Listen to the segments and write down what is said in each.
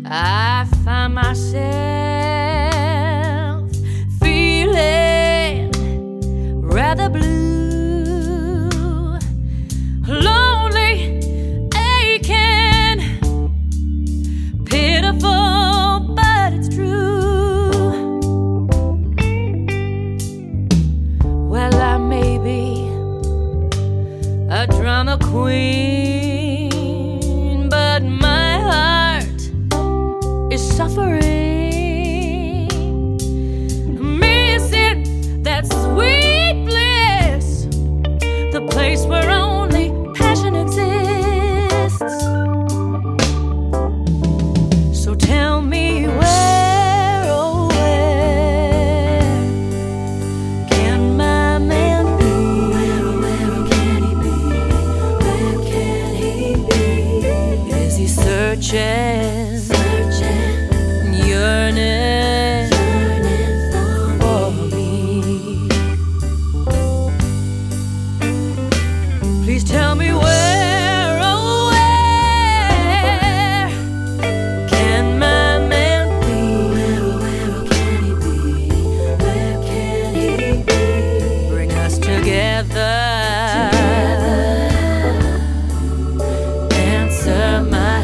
I find myself feeling rather blue, lonely, aching, pitiful, but it's true. Well, I may be a drama queen, but my heart is suffering, missing that sweet bliss, the place where only passion exists. So tell me where, oh where can my man be? Where can he be? Where can he be? Is he searching? Yearning for me. Please tell me where, oh where can my man be? Where can he be? Where can he be? Bring us together. Answer my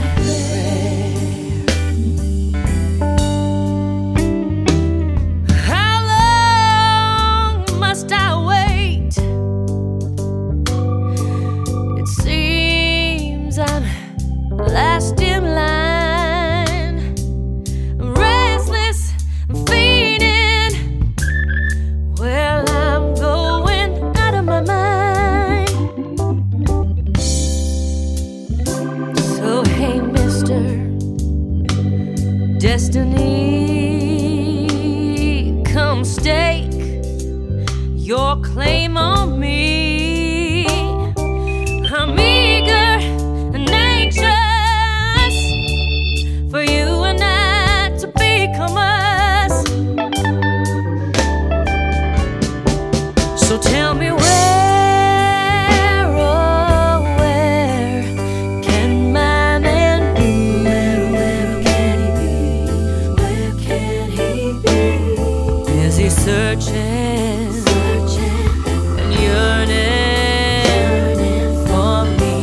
last in line, restless, feeding. Well, I'm going out of my mind. So hey, Mr. Destiny, come stake your claim on me. I'm eager and anxious for you and I to become us. So tell me where, oh where can my man be? Where can he be? Where can he be? Is he searching and yearning for me?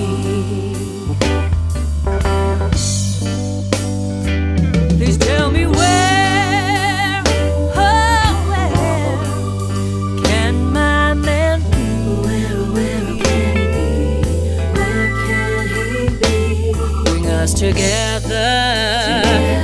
Please tell me where, oh where can my man be? Where can he be? Where can he be? Bring us together.